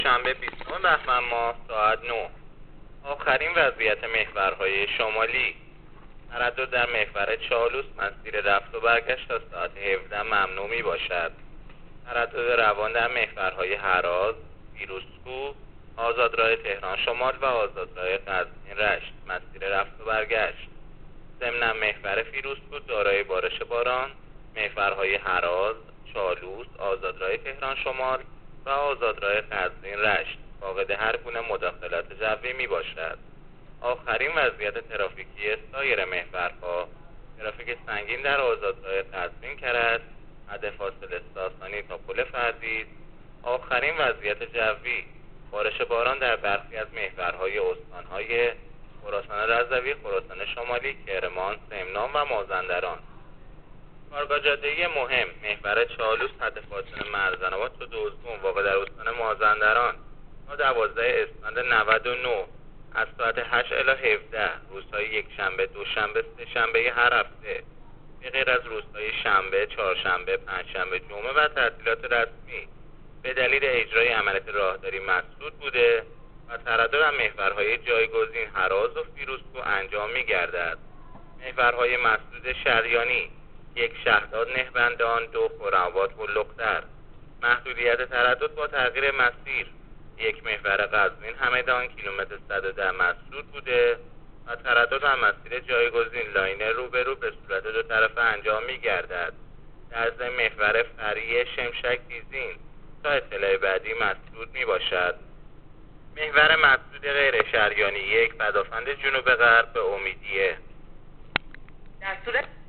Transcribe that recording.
شنبه 20 بهمن ماه ساعت 9. آخرین وضعیت محورهای شمالی. تردد در محور چالوس مسیر رفت و برگشت تا ساعت 17 ممنوع می باشد. تردد روان در محورهای هراز، فیروزکوه، آزادراه تهران شمال و آزادراه قزوین رشت مسیر رفت و برگشت. ضمن محور فیروزکوه دارای بارش باران، محورهای هراز، چالوس، آزادراه تهران شمال و آزادراه قزوین رشت فاقد هر گونه مداخلت جوی می باشد. آخرین وضعیت ترافیکی سایر محورها: ترافیک سنگین در آزادراه قزوین کرج، حد فاصله ساسانی تا پل فرزید. آخرین وضعیت جوی: بارش باران در برخی از محورهای استانهای خراسان رضوی، خراسان شمالی، کرمان، سمنان و مازندران. کارگاه جاده‌ای مهم: محور چالوس حد فاصله مرزن‌آباد تا دوزبون واقع در استان مازندران تا 12 اسفند 99 از ساعت 8 الی 17 روزهای یکشنبه، دوشنبه، سه‌شنبه هر هفته به غیر از روزهای شنبه، چهارشنبه، پنجشنبه، جمعه و تعطیلات رسمی به دلیل اجرای عملیات راهداری مسدود بوده و تردد در محورهای جایگزین هراز و فیروزکوه انجام می‌گردد. محورهای مسدود شریانی: 1 شهداد نهبندان، 2 خرم‌آباد و لقطر. محدودیت تردد با تغییر مسیر: 1 محور قزوین همدان کیلومتر 110 مسدود بوده و تردد در مسیر جایگزین لاین روبرو به صورت دو طرفه انجام می‌گردد. در ضمن محور فریه شمشک دیزین تا اطلاع بعدی مسدود میباشد. محور مسدود غیر شریانی: 1 پدافند جنوب غرب به امیدیه. در صورت